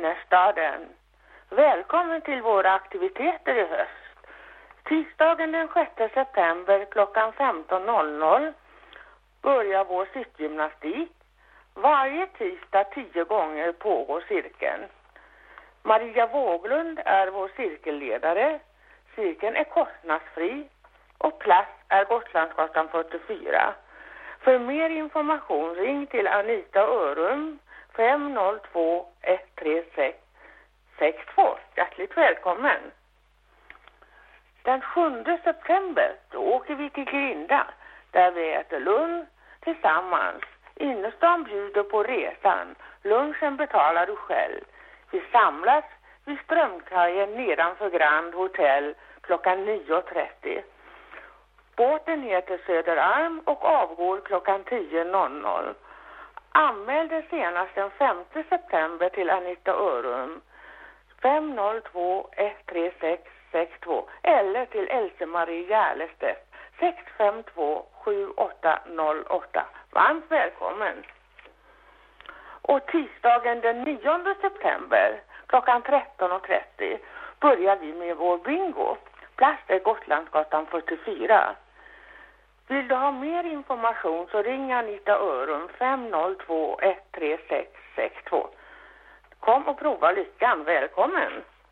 innerstaden. Välkommen till våra aktiviteter i höst. Tisdagen den 6 september klockan 15.00 börjar vår sittgymnastik. Varje tisdag 10 gånger pågår cirkeln. Maria Wåglund är vår cirkelledare. Cirkeln är kostnadsfri och plats är Gotlandsgatan 44. För mer information ring till Anita Örum 502 136 62. Hjärtligt välkommen. Den 7 september då åker vi till Grinda där vi äter lunch tillsammans. Innerstan bjuder på resan. Lunchen betalar du själv. Vi samlas vid Strömkajen nedanför Grand Hotel klockan 9.30. Båten heter Söderarm och avgår klockan 10.00. Anmäl dig senast den 5 september till Anita Örum 502 136 62 eller till Else-Marie Järlestedt 652 7808. Varmt välkommen. Och tisdagen den 9 september klockan 13.30 börjar vi med vår bingo. Plats är Gotlandsgatan 44. Vill du ha mer information så ring Anita Örum 502 136 62. Kom och prova lyckan. Välkommen.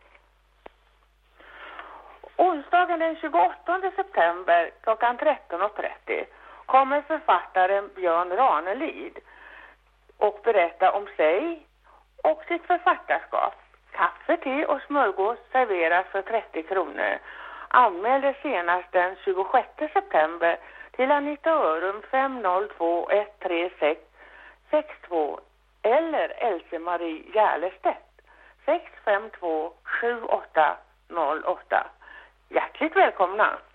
Onsdagen den 28 september klockan 13.30 kommer författaren Björn Ranelid och berätta om sig och sitt författarskap. Kaffe, te och smörgås serveras för 30 kronor. Anmäl dig senast den 26 september till Anita Örum 502 136 62 eller Else-Marie Järlestedt 652 7808. Hjärtligt välkomna!